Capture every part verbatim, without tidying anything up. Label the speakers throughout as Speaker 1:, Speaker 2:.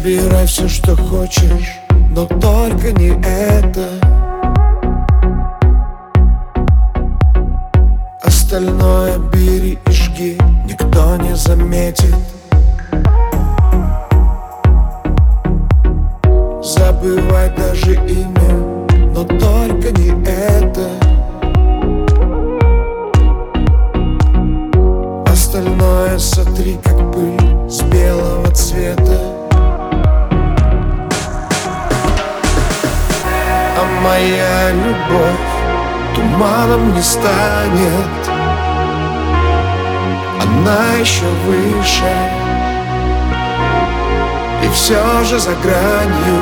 Speaker 1: Забирай все, что хочешь, но только не это. Остальное бери и жги, никто не заметит. Забывай даже имя, но только не это. Остальное сотри, как пыль с белого цвета. А моя любовь туманом не станет. Она еще выше, и все же за гранью.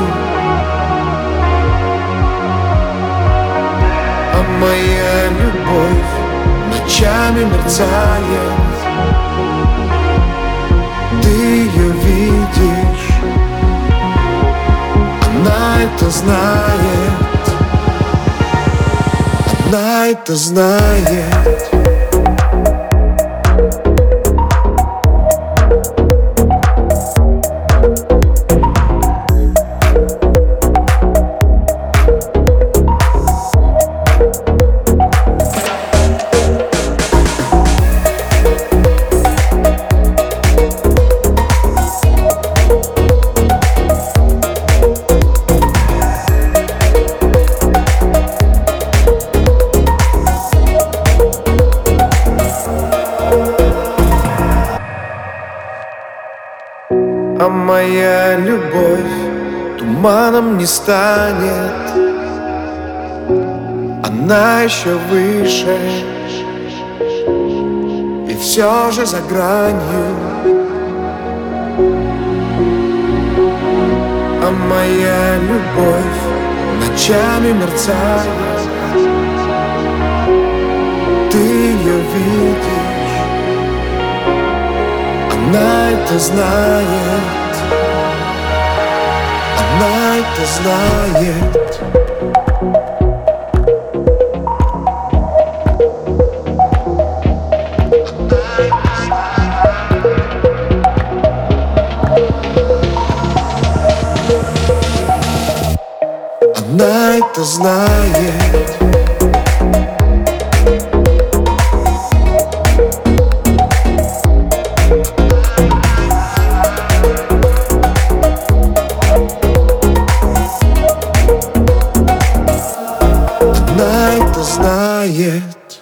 Speaker 1: А моя любовь ночами мерцает. Ты ее видишь, она это знает. Она это знает. А моя любовь туманом не станет. Она еще выше, и все же за гранью. А моя любовь ночами мерцает. Ты ее видишь, она это знает. Она это знает. Она это знает. Она это знает.